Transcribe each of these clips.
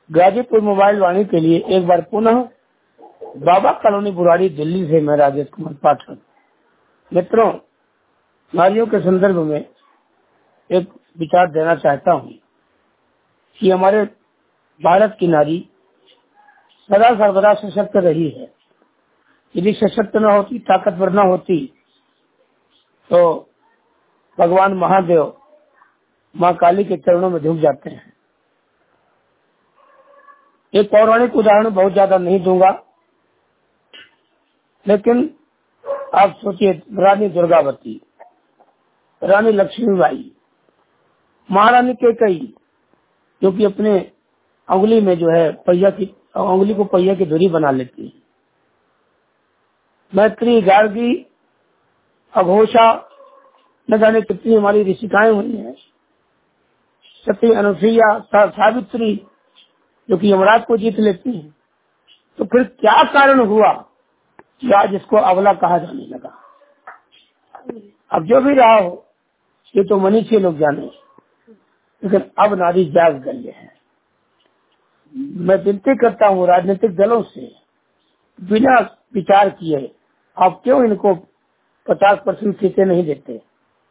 Ghazipur mobile वाणी के लिए एक बार पुनः बाबा कॉलोनी बुराड़ी दिल्ली से मैं राजेश कुमार पाठक। मित्रों, नारियों के संदर्भ में एक विचार देना चाहता हूँ कि हमारे भारत की नारी सदा सर्वदा सशक्त रही है। यदि सशक्त न होती, ताकतवर न होती, तो भगवान महादेव माँ काली के चरणों में झुक जाते हैं। एक पौराणिक उदाहरण बहुत ज्यादा नहीं दूंगा, लेकिन आप सोचिए, रानी दुर्गावती, रानी लक्ष्मीबाई, महारानी कैकेयी, जो कि अपने उंगली में जो है उंगली को पहिया की धुरी बना लेती है। मैत्री, गार्गी, अघोषा, न जाने कितनी हमारी ऋषिकाएं हुई हैं। सती, अनुसुईया, सावित्री, जो कि यमराज को जीत लेती हैं। तो फिर क्या कारण हुआ कि आज इसको अबला कहा जाने लगा? अब जो भी रहा हो, ये तो मनीषी लोग जाने, लेकिन अब नारी जाग गई है। मैं विनती करता हूँ राजनीतिक दलों से, बिना विचार किए आप क्यों इनको 50% सीटें नहीं देते?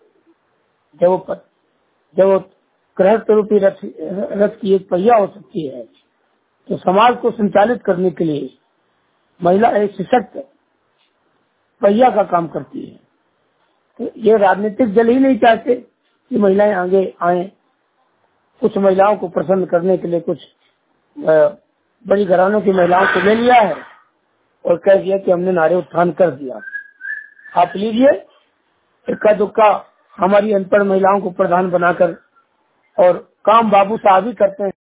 जब वो गृहस्थ रूपी रथ की एक पहिया हो सकती है, तो समाज को संचालित करने के लिए महिला एक सशक्त पहिया का काम करती है। तो ये राजनीतिक दल ही नहीं चाहते कि महिलाएं आगे आए। कुछ महिलाओं को प्रसन्न करने के लिए कुछ बड़ी घरानों की महिलाओं को ले लिया है और कह दिया कि हमने नारी उत्थान कर दिया। आप लीजिए, इक्का दुक्का हमारी अनपढ़ महिलाओं को प्रधान बनाकर, और काम बाबू साहब ही करते हैं।